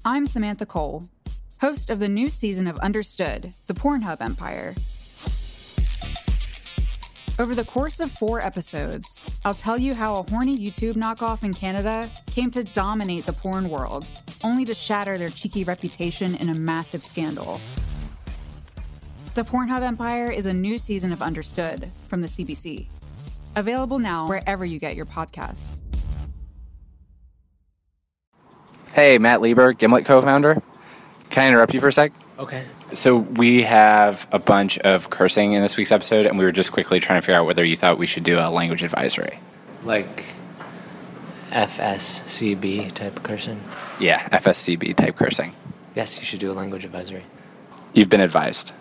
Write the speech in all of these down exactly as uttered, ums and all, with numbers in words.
I'm Samantha Cole, host of the new season of Understood, the Pornhub Empire. Over the course of four episodes, I'll tell you how a horny YouTube knockoff in Canada came to dominate the porn world, only to shatter their cheeky reputation in a massive scandal. The Pornhub Empire is a new season of Understood from the C B C. Available now wherever you get your podcasts. Hey, Matt Lieber, Gimlet co-founder. Can I interrupt you for a sec? Okay. So we have a bunch of cursing in this week's episode, and we were just quickly trying to figure out whether you thought we should do a language advisory. Like F S C B type cursing? Yeah, F S C B type cursing. Yes, you should do a language advisory. You've been advised.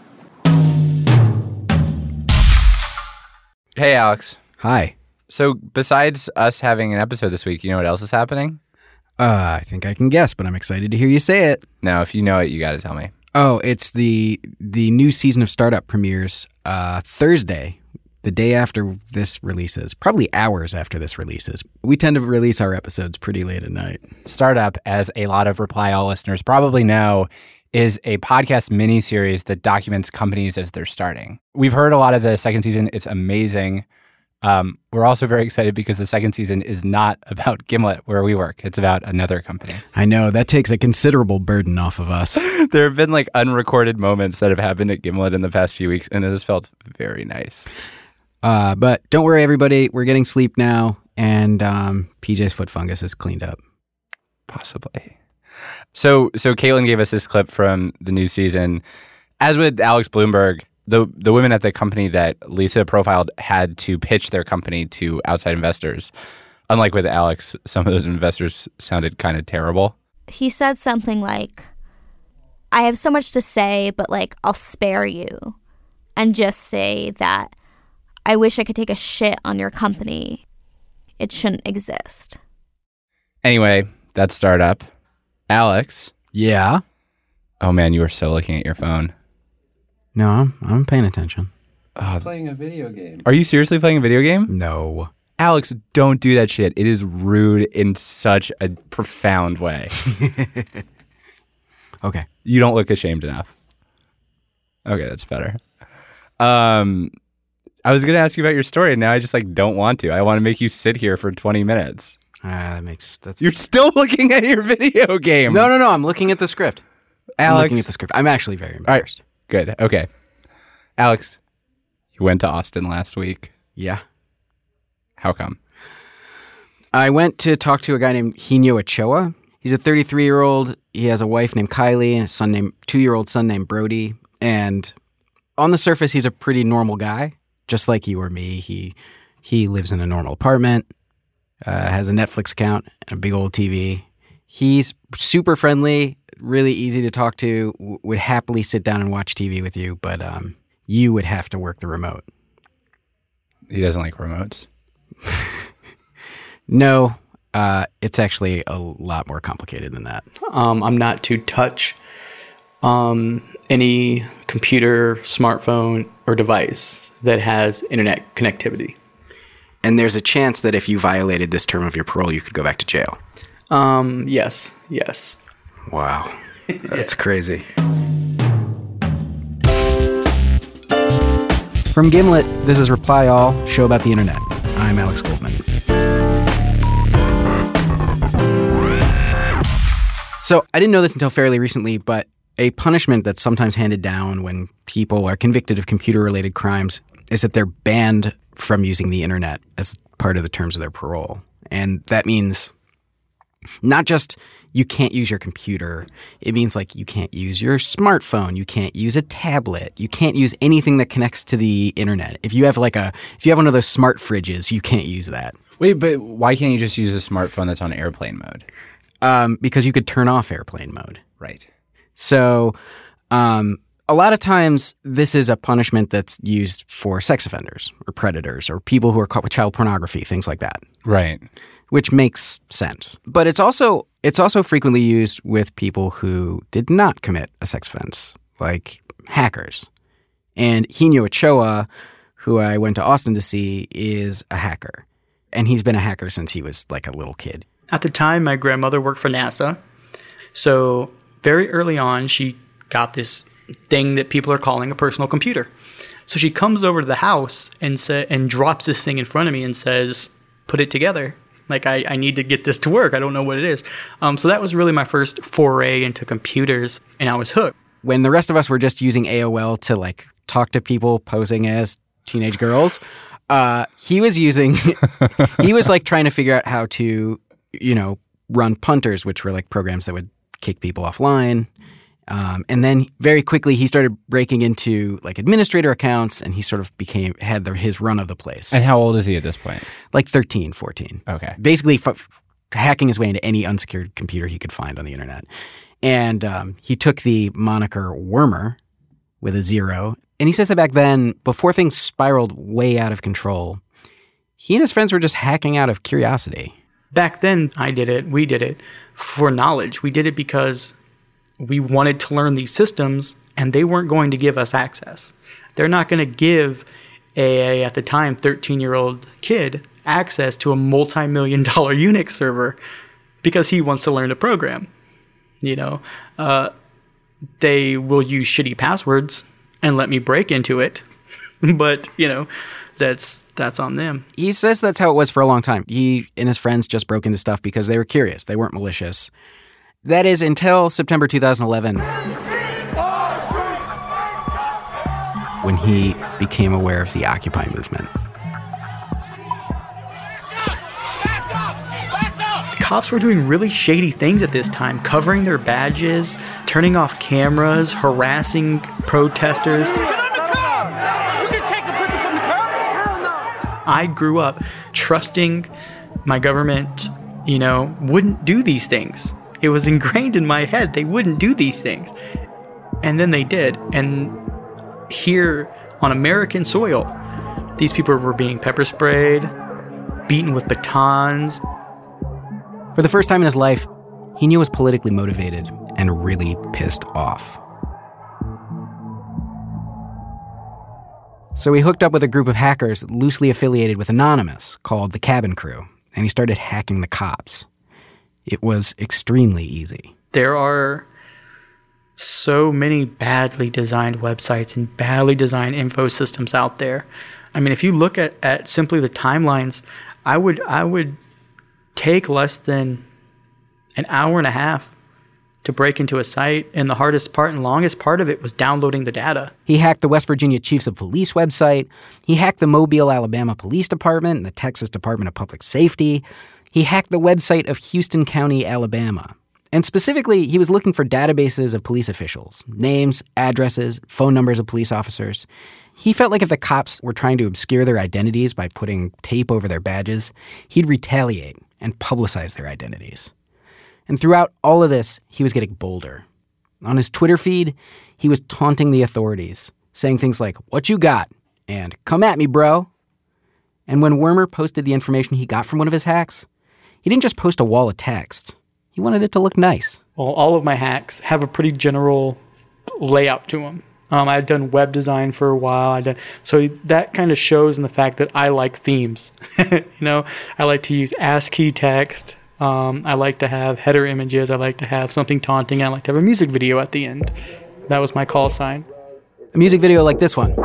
Hey, Alex. Hi. So besides us having an episode this week, you know what else is happening? Uh, I think I can guess, but I'm excited to hear you say it. No, if you know it, you got to tell me. Oh, it's the the new season of Startup premieres uh, Thursday, the day after this releases, probably hours after this releases. We tend to release our episodes pretty late at night. Startup, as a lot of Reply All listeners probably know, is a podcast mini-series that documents companies as they're starting. We've heard a lot of the second season. It's amazing. Um, we're also very excited because the second season is not about Gimlet, where we work. It's about another company. I know. That takes a considerable burden off of us. There have been like unrecorded moments that have happened at Gimlet in the past few weeks, and it has felt very nice. Uh, but don't worry, everybody. We're getting sleep now, and um, P J's foot fungus is cleaned up. Possibly. So, so Caitlin gave us this clip from the new season. As with Alex Bloomberg, the the women at the company that Lisa profiled had to pitch their company to outside investors. Unlike with Alex, some of those investors sounded kind of terrible. He said something like, I have so much to say, but like, I'll spare you and just say that I wish I could take a shit on your company. It shouldn't exist. Anyway, that's Startup. Alex. Yeah? Oh man, you were so looking at your phone. No, I'm, I'm paying attention. I was playing a video game. Are you seriously playing a video game? No. Alex, don't do that shit. It is rude in such a profound way. Okay. You don't look ashamed enough. Okay, that's better. Um, I was going to ask you about your story, and now I just like don't want to. I want to make you sit here for twenty minutes. Ah, that makes... that's. You're still looking at your video game. No, no, no. I'm looking at the script. Alex. I'm looking at the script. I'm actually very embarrassed. All right. Good. Okay. Alex, you went to Austin last week. Yeah. How come? I went to talk to a guy named Hino Ochoa. He's a thirty-three-year-old. He has a wife named Kylie and a son named two-year-old son named Brody. And on the surface, he's a pretty normal guy, just like you or me. He he lives in a normal apartment, uh, has a Netflix account, and a big old T V. He's super friendly, really easy to talk to, w- would happily sit down and watch T V with you, but um, you would have to work the remote. He doesn't like remotes. No, uh, it's actually a lot more complicated than that. Um, I'm not to touch um, any computer, smartphone, or device that has internet connectivity. And there's a chance that if you violated this term of your parole, you could go back to jail. Um, yes, yes. Wow. That's crazy. From Gimlet, this is Reply All, show about the internet. I'm Alex Goldman. So I didn't know this until fairly recently, but a punishment that's sometimes handed down when people are convicted of computer-related crimes is that they're banned from using the internet as part of the terms of their parole. And that means not just you can't use your computer. It means like you can't use your smartphone. You can't use a tablet. You can't use anything that connects to the internet. If you have like a, if you have one of those smart fridges, you can't use that. Wait, but why can't you just use a smartphone that's on airplane mode? Um, because you could turn off airplane mode. Right. So um, a lot of times this is a punishment that's used for sex offenders or predators or people who are caught with child pornography, things like that. Right. Which makes sense. But it's also it's also frequently used with people who did not commit a sex offense, like hackers. And Hino Ochoa, who I went to Austin to see, is a hacker. And he's been a hacker since he was like a little kid. At the time, my grandmother worked for NASA. So very early on, she got this thing that people are calling a personal computer. So she comes over to the house and sa- and drops this thing in front of me and says, put it together. Like, I, I need to get this to work. I don't know what it is. Um, so that was really my first foray into computers, and I was hooked. When the rest of us were just using A O L to, like, talk to people posing as teenage girls, uh, he was using, he was, like, trying to figure out how to, you know, run punters, which were, like, programs that would kick people offline. Um, and then very quickly he started breaking into like administrator accounts, and he sort of became had the, his run of the place. And how old is he at this point? Like thirteen, fourteen. Okay. Basically f- f- hacking his way into any unsecured computer he could find on the internet. And um, he took the moniker Wormer with a zero. And he says that back then, before things spiraled way out of control, he and his friends were just hacking out of curiosity. Back then, I did it, we did it for knowledge. We did it because we wanted to learn these systems, and they weren't going to give us access. They're not going to give a, at the time, thirteen-year-old kid access to a multi-million dollar Unix server because he wants to learn to program. You know, uh, they will use shitty passwords and let me break into it, but you know, that's that's on them. He says that's how it was for a long time. He and his friends just broke into stuff because they were curious. They weren't malicious. That is until September two thousand eleven, when he became aware of the Occupy movement. Cops were doing really shady things at this time, covering their badges, turning off cameras, harassing protesters. I grew up trusting my government, you know, wouldn't do these things. It was ingrained in my head they wouldn't do these things. And then they did. And here on American soil, these people were being pepper sprayed, beaten with batons. For the first time in his life, he knew he was politically motivated and really pissed off. So he hooked up with a group of hackers loosely affiliated with Anonymous called the Cabin Crew, and he started hacking the cops. It was extremely easy. There are so many badly designed websites and badly designed info systems out there. I mean, if you look at, at simply the timelines, I would I would take less than an hour and a half to break into a site, and the hardest part and longest part of it was downloading the data. He hacked the West Virginia Chiefs of Police website. He hacked the Mobile, Alabama Police Department and the Texas Department of Public Safety. He hacked the website of Houston County, Alabama. And specifically, he was looking for databases of police officials, names, addresses, phone numbers of police officers. He felt like if the cops were trying to obscure their identities by putting tape over their badges, he'd retaliate and publicize their identities. And throughout all of this, he was getting bolder. On his Twitter feed, he was taunting the authorities, saying things like, "What you got?" and "Come at me, bro." And when Wormer posted the information he got from one of his hacks, he didn't just post a wall of text. He wanted it to look nice. Well, all of my hacks have a pretty general layout to them. Um, I've done web design for a while. I done so that kind of shows in the fact that I like themes. you know, I like to use ASCII text. Um, I like to have header images. I like to have something taunting. I like to have a music video at the end. That was my call sign. A music video like this one.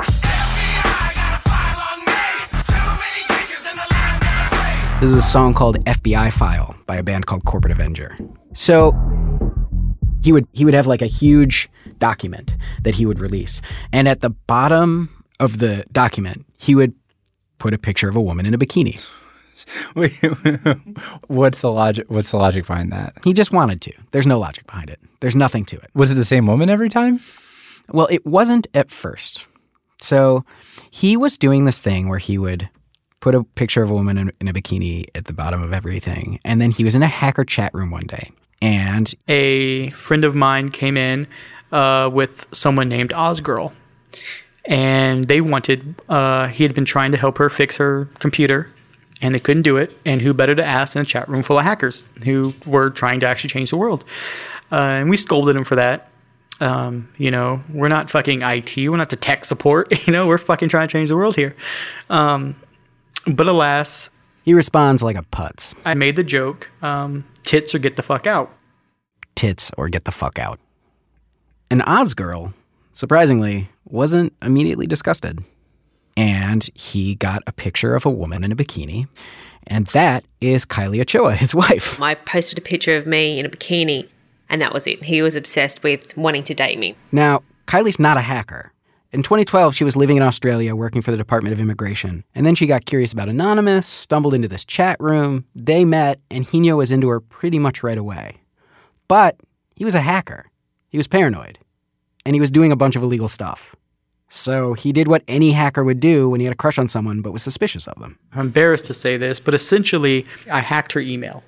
This is a song called F B I File by a band called Corporate Avenger. So he would he would have like a huge document that he would release. And at the bottom of the document, he would put a picture of a woman in a bikini. Wait, what's the logic? What's the logic behind that? He just wanted to. There's no logic behind it. There's nothing to it. Was it the same woman every time? Well, it wasn't at first. So he was doing this thing where he would put a picture of a woman in, in a bikini at the bottom of everything. And then he was in a hacker chat room one day. And a friend of mine came in uh, with someone named Ozgirl. And they wanted, uh, he had been trying to help her fix her computer, and they couldn't do it. And who better to ask in a chat room full of hackers who were trying to actually change the world? Uh, and we scolded him for that. Um, you know, we're not fucking I T. We're not the tech support. You know, we're fucking trying to change the world here. Um, but alas, he responds like a putz. I made the joke, um, tits or get the fuck out. tits or get the fuck out. And Ozgirl, surprisingly, wasn't immediately disgusted. And he got a picture of a woman in a bikini, and that is Kylie Ochoa, his wife. I posted a picture of me in a bikini, and that was it. He was obsessed with wanting to date me. Now, Kylie's not a hacker. In twenty twelve, she was living in Australia working for the Department of Immigration. And then she got curious about Anonymous, stumbled into this chat room. They met, and Hino was into her pretty much right away. But he was a hacker. He was paranoid. And he was doing a bunch of illegal stuff. So he did what any hacker would do when he had a crush on someone but was suspicious of them. I'm embarrassed to say this, but essentially, I hacked her email.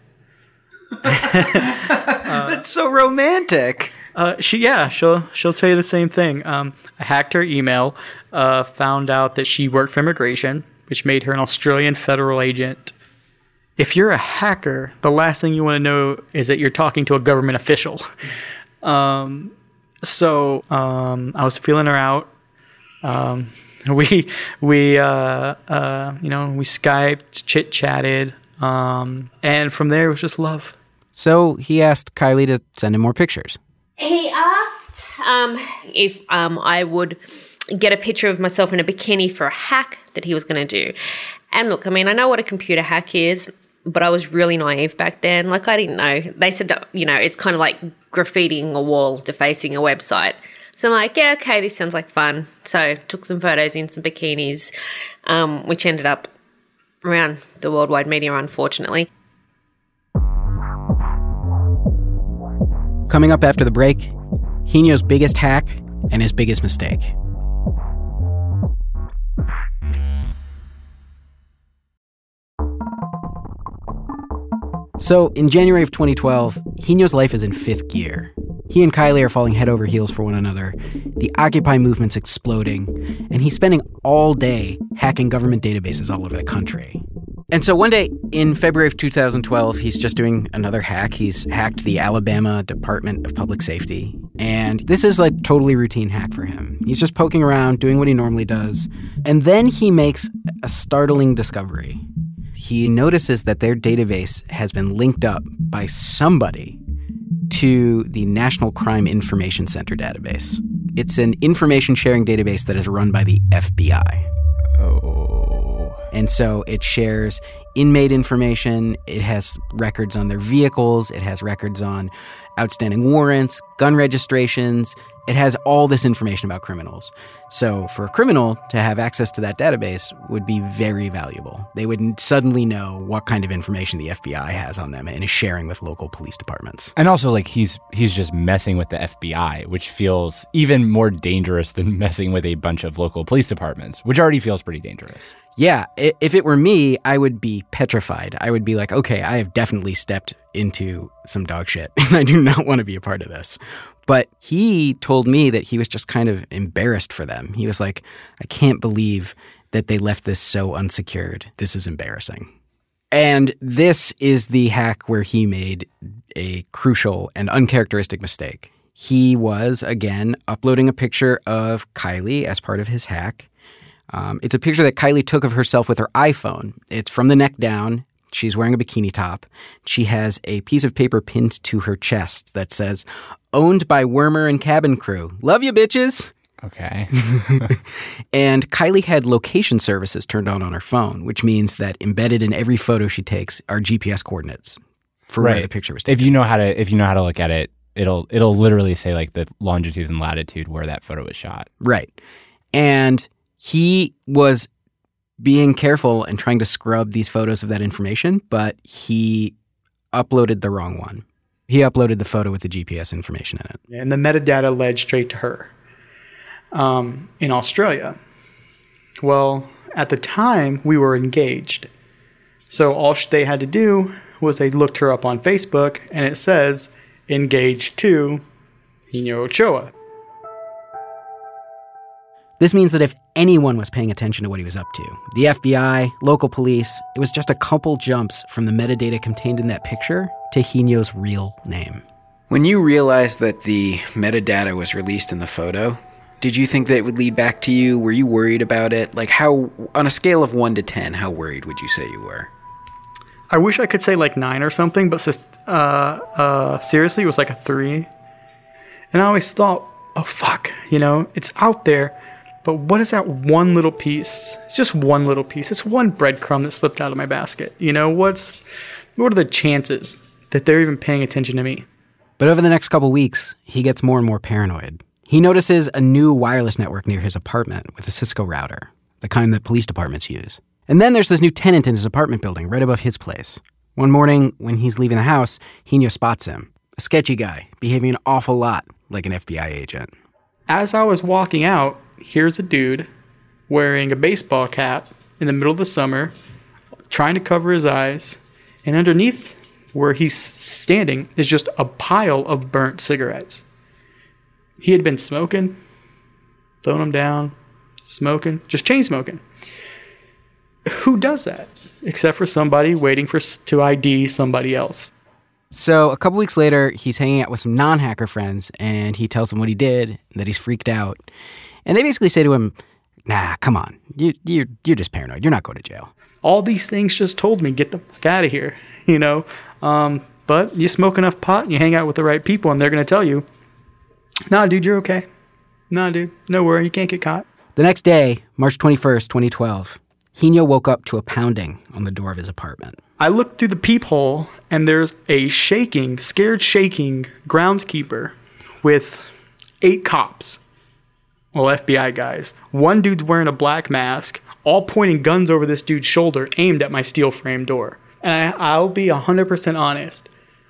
uh, That's so romantic. Uh, she, yeah, she'll she'll tell you the same thing. Um, I hacked her email, uh, found out that she worked for immigration, which made her an Australian federal agent. If you're a hacker, the last thing you want to know is that you're talking to a government official. um, so um, I was feeling her out. Um, we we uh, uh, you know we Skyped, chit chatted, um, and from there it was just love. So he asked Kylie to send him more pictures. He asked um, if um, I would get a picture of myself in a bikini for a hack that he was going to do. And look, I mean, I know what a computer hack is, but I was really naive back then. Like, I didn't know. They said, you know, it's kind of like graffitiing a wall, defacing a website. So I'm like, yeah, okay, this sounds like fun. So took some photos in some bikinis, um, which ended up around the worldwide media, unfortunately. Coming up after the break, Hino's biggest hack and his biggest mistake. So, in January of twenty twelve, Hino's life is in fifth gear. He and Kylie are falling head over heels for one another. The Occupy movement's exploding, and he's spending all day hacking government databases all over the country. And so one day in February of two thousand twelve, he's just doing another hack. He's hacked the Alabama Department of Public Safety. And this is a totally routine hack for him. He's just poking around, doing what he normally does. And then he makes a startling discovery. He notices that their database has been linked up by somebody to the National Crime Information Center database. It's an information sharing database that is run by the F B I. Oh. And so it shares inmate information. It has records on their vehicles. It has records on outstanding warrants, gun registrations. It has all this information about criminals. So for a criminal to have access to that database would be very valuable. They would suddenly know what kind of information the F B I has on them and is sharing with local police departments. And also, like, he's he's just messing with the F B I, which feels even more dangerous than messing with a bunch of local police departments, which already feels pretty dangerous. Yeah, if it were me, I would be petrified. I would be like, okay, I have definitely stepped into some dog shit, and I do not want to be a part of this. But he told me that he was just kind of embarrassed for them. He was like, I can't believe that they left this so unsecured. This is embarrassing. And this is the hack where he made a crucial and uncharacteristic mistake. He was, again, uploading a picture of Kylie as part of his hack. Um, it's a picture that Kylie took of herself with her iPhone. It's from the neck down. She's wearing a bikini top. She has a piece of paper pinned to her chest that says, owned by Wormer and Cabin Crew. Love you, bitches. Okay. And Kylie had location services turned on on her phone, which means that embedded in every photo she takes are G P S coordinates for right. where the picture was taken. If you know how to, if you know how to look at it, it'll it'll literally say like the longitude and latitude where that photo was shot. Right. And he was being careful and trying to scrub these photos of that information, but he uploaded the wrong one. He uploaded the photo with the G P S information in it. And the metadata led straight to her um, in Australia. Well, at the time, we were engaged. So all they had to do was they looked her up on Facebook, and it says, engaged to Hino Ochoa. This means that if anyone was paying attention to what he was up to, the F B I, local police, it was just a couple jumps from the metadata contained in that picture to Hino's real name. When you realized that the metadata was released in the photo, did you think that it would lead back to you? Were you worried about it? Like how, on a scale of one to ten, how worried would you say you were? I wish I could say like nine or something, but uh, uh, seriously, it was like a three. And I always thought, oh, fuck, you know, it's out there. But what is that one little piece? It's just one little piece. It's one breadcrumb that slipped out of my basket. You know, what's what are the chances that they're even paying attention to me? But over the next couple weeks, he gets more and more paranoid. He notices a new wireless network near his apartment with a Cisco router, the kind that police departments use. And then there's this new tenant in his apartment building right above his place. One morning, when he's leaving the house, Hino spots him. A sketchy guy, behaving an awful lot like an F B I agent. As I was walking out, here's a dude wearing a baseball cap in the middle of the summer, trying to cover his eyes, and underneath where he's standing is just a pile of burnt cigarettes. He had been smoking, throwing them down, smoking, just chain smoking. Who does that? Except for somebody waiting for to I D somebody else. So a couple weeks later, he's hanging out with some non-hacker friends, and he tells them what he did, and that he's freaked out. And they basically say to him, nah, come on. You, you're, you're just paranoid. You're not going to jail. All these things just told me, get the fuck out of here, you know? Um, but you smoke enough pot and you hang out with the right people, and they're going to tell you, nah, dude, you're okay. Nah, dude, no worry. You can't get caught. The next day, March twenty-first, twenty twelve, Hino woke up to a pounding on the door of his apartment. I looked through the peephole, and there's a shaking, scared shaking groundskeeper with eight cops. Well, F B I guys. One dude's wearing a black mask, all pointing guns over this dude's shoulder, aimed at my steel frame door. And I, I'll be one hundred percent honest.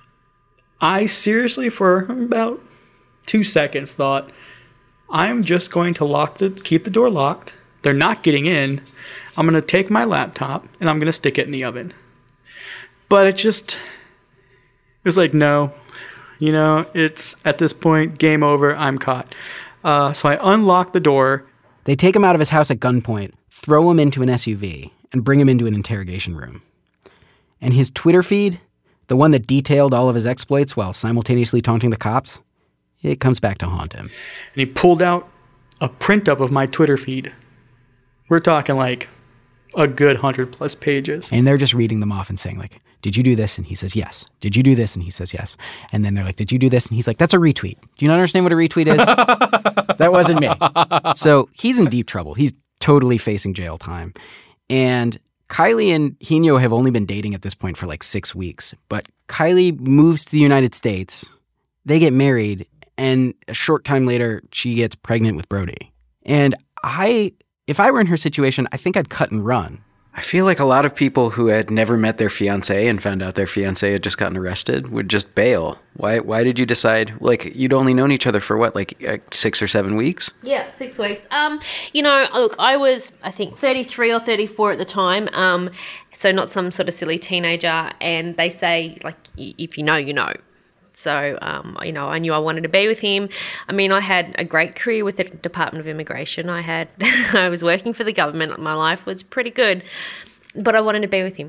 I seriously, for about two seconds, thought, I'm just going to lock the, keep the door locked. They're not getting in. I'm going to take my laptop, and I'm going to stick it in the oven. But it just, it was like, no, you know, it's at this point, game over, I'm caught. Uh, so I unlock the door. They take him out of his house at gunpoint, throw him into an S U V, and bring him into an interrogation room. And his Twitter feed, the one that detailed all of his exploits while simultaneously taunting the cops, it comes back to haunt him. And he pulled out a print up of my Twitter feed. We're talking like a good hundred plus pages. And they're just reading them off and saying like, did you do this? And he says, yes. Did you do this? And he says, yes. And then they're like, did you do this? And he's like, that's a retweet. Do you not understand what a retweet is? That wasn't me. So he's in deep trouble. He's totally facing jail time. And Kylie and Hino have only been dating at this point for like six weeks. But Kylie moves to the United States. They get married. And a short time later, she gets pregnant with Brody. And I, if I were in her situation, I think I'd cut and run. I feel like a lot of people who had never met their fiancé and found out their fiancé had just gotten arrested would just bail. Why Why did you decide, like, you'd only known each other for what, like uh, six or seven weeks? Yeah, six weeks. Um, you know, look, I was, I think, thirty-three or thirty-four at the time, um, so not some sort of silly teenager, and they say, like, if you know, you know. So, um, you know, I knew I wanted to be with him. I mean, I had a great career with the Department of Immigration. I had, I was working for the government. My life was pretty good, but I wanted to be with him.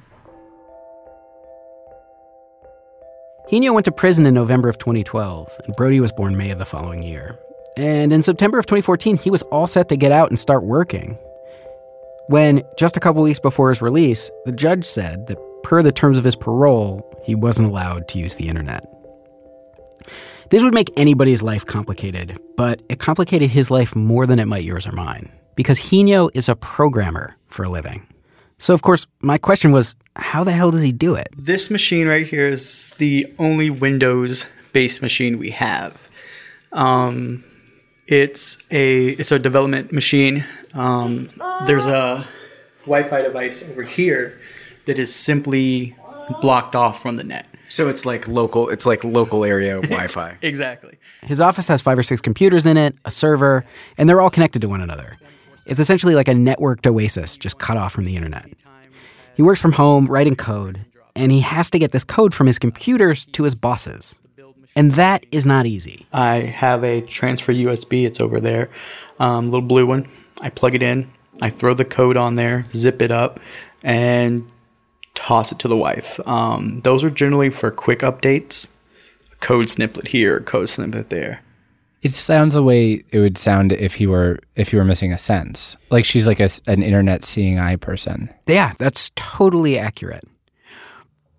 Hino went to prison in November of twenty twelve, and Brody was born May of the following year. And in September of twenty fourteen, he was all set to get out and start working. When, just a couple weeks before his release, the judge said that per the terms of his parole, he wasn't allowed to use the internet. This would make anybody's life complicated, but it complicated his life more than it might yours or mine, because Hino is a programmer for a living. So, of course, my question was, how the hell does he do it? This machine right here is the only Windows-based machine we have. Um, it's a it's a development machine. Um, there's a Wi-Fi device over here that is simply blocked off from the net. So it's like local, it's like local area Wi-Fi. Exactly. His office has five or six computers in it, a server, and they're all connected to one another. It's essentially like a networked oasis just cut off from the internet. He works from home, writing code, and he has to get this code from his computers to his bosses. And that is not easy. I have a transfer U S B. It's over there, um, little blue one. I plug it in. I throw the code on there, zip it up, and toss it to the wife. Um, those are generally for quick updates. Code snippet here, code snippet there. It sounds the way it would sound if he were if he were missing a sentence. Like she's like a, an internet seeing eye person. Yeah, that's totally accurate.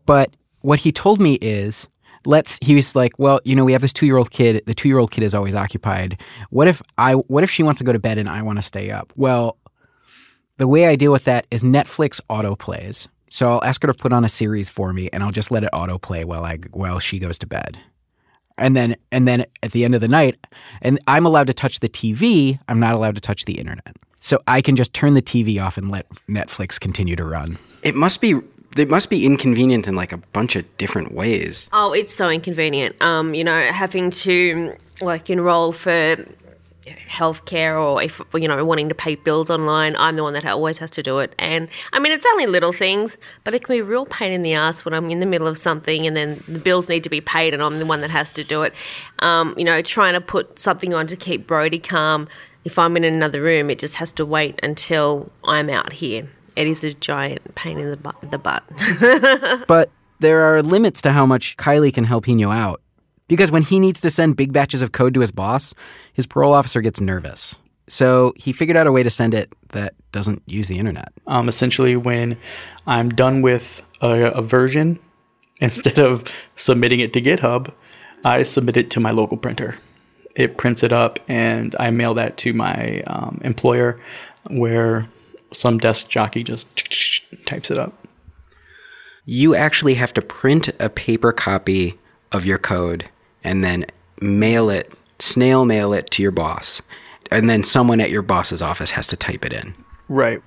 But what he told me is, let's, he was like, well, you know, we have this two-year-old kid. The two-year-old kid is always occupied. What if I, what if she wants to go to bed and I want to stay up? Well, the way I deal with that is Netflix autoplays. So I'll ask her to put on a series for me and I'll just let it autoplay while I, while she goes to bed. And then, and then at the end of the night, and I'm allowed to touch the T V, I'm not allowed to touch the internet. So I can just turn the T V off and let Netflix continue to run. It must be, it must be inconvenient in like a bunch of different ways. Oh, it's so inconvenient. Um, you know, having to like enroll for healthcare, or if, you know, wanting to pay bills online, I'm the one that always has to do it. And I mean, it's only little things, but it can be a real pain in the ass when I'm in the middle of something and then the bills need to be paid and I'm the one that has to do it. Um, you know, trying to put something on to keep Brody calm. If I'm in another room, it just has to wait until I'm out here. It is a giant pain in the butt. The butt. But there are limits to how much Kylie can help Hino out. Because when he needs to send big batches of code to his boss, his parole officer gets nervous. So he figured out a way to send it that doesn't use the internet. Um, essentially, when I'm done with a, a version, instead of submitting it to GitHub, I submit it to my local printer. It prints it up, and I mail that to my um, employer, where some desk jockey just types it up. You actually have to print a paper copy of your code and then mail it, snail mail it to your boss. And then someone at your boss's office has to type it in. Right.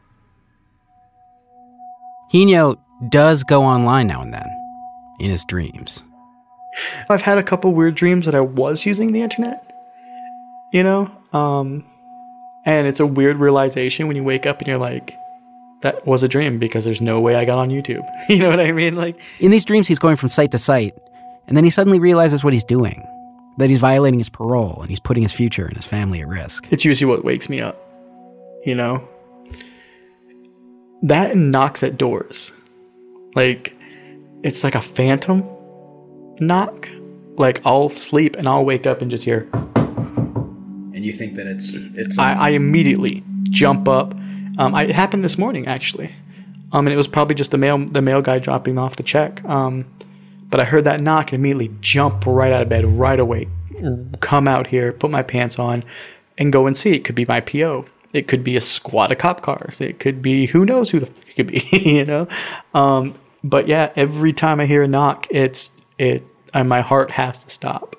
Hino does go online now and then, in his dreams. I've had a couple weird dreams that I was using the internet, you know? Um, and it's a weird realization when you wake up and you're like, that was a dream because there's no way I got on YouTube. You know what I mean? Like, in these dreams, he's going from site to site, and then he suddenly realizes what he's doing, that he's violating his parole and he's putting his future and his family at risk. It's usually what wakes me up, you know? That and knocks at doors. Like, it's like a phantom knock. Like, I'll sleep and I'll wake up and just hear. And you think that it's... it's I, I immediately jump up. Um, I, it happened this morning, actually. Um, and it was probably just the mail the mail guy dropping off the check. Um, but I heard that knock and immediately jump right out of bed, right away. Come out here, put my pants on, and go and see. It could be my P O. It could be a squad of cop cars. It could be who knows who the fuck it could be, you know? Um, but yeah, every time I hear a knock, it's it. And my heart has to stop.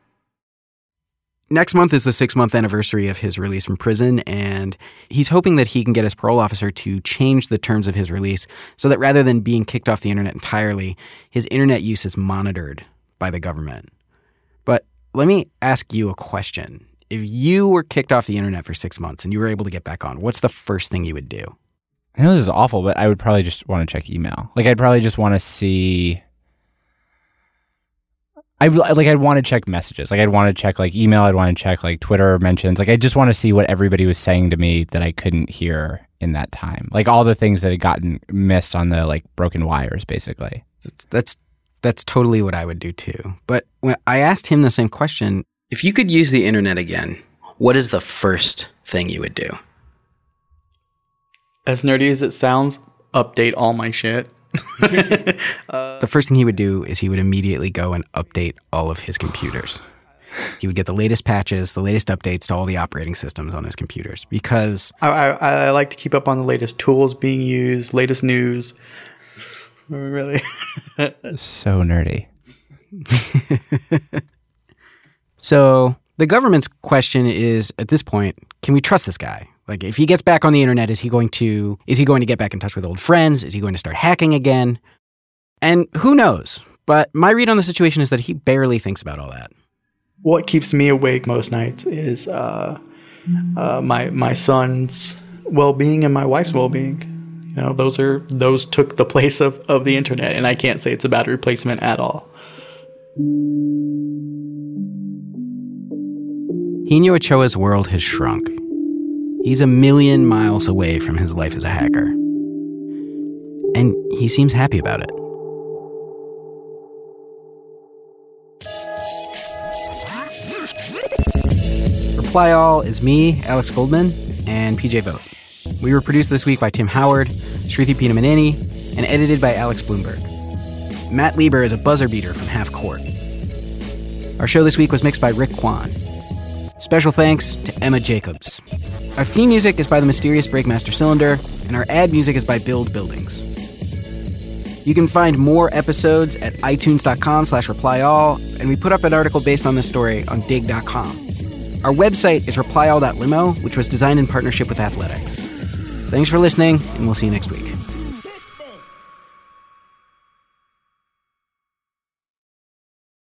Next month is the six-month anniversary of his release from prison, and he's hoping that he can get his parole officer to change the terms of his release so that rather than being kicked off the internet entirely, his internet use is monitored by the government. But let me ask you a question. If you were kicked off the internet for six months and you were able to get back on, what's the first thing you would do? I know this is awful, but I would probably just want to check email. Like, I'd probably just want to see... I like I'd want to check messages. Like I'd want to check like email. I'd want to check like Twitter mentions. Like I just want to see what everybody was saying to me that I couldn't hear in that time. Like all the things that had gotten missed on the like broken wires, basically. That's that's, that's totally what I would do too. But when I asked him the same question, if you could use the internet again, what is the first thing you would do? As nerdy as it sounds, update all my shit. uh, the first thing he would do is he would immediately go and update all of his computers. He would get the latest patches, the latest updates to all the operating systems on his computers because... I, I, I like to keep up on the latest tools being used, latest news. Really? So nerdy. So the government's question is, at this point, can we trust this guy? Like, if he gets back on the internet, is he going to is he going to get back in touch with old friends? Is he going to start hacking again? And who knows? But my read on the situation is that he barely thinks about all that. What keeps me awake most nights is uh, uh, my my son's well-being and my wife's well-being. You know, those are those took the place of, of the internet, and I can't say it's a bad replacement at all. Hino Ochoa's world has shrunk. He's a million miles away from his life as a hacker. And he seems happy about it. Reply All is me, Alex Goldman, and P J Vogt. We were produced this week by Tim Howard, Shruti Pinamaneni, and edited by Alex Bloomberg. Matt Lieber is a buzzer beater from Half Court. Our show this week was mixed by Rick Kwan. Special thanks to Emma Jacobs. Our theme music is by the mysterious Breakmaster Cylinder, and our ad music is by Build Buildings. You can find more episodes at itunes.com slash replyall, and we put up an article based on this story on dig dot com. Our website is replyall dot limo, which was designed in partnership with Athletics. Thanks for listening, and we'll see you next week.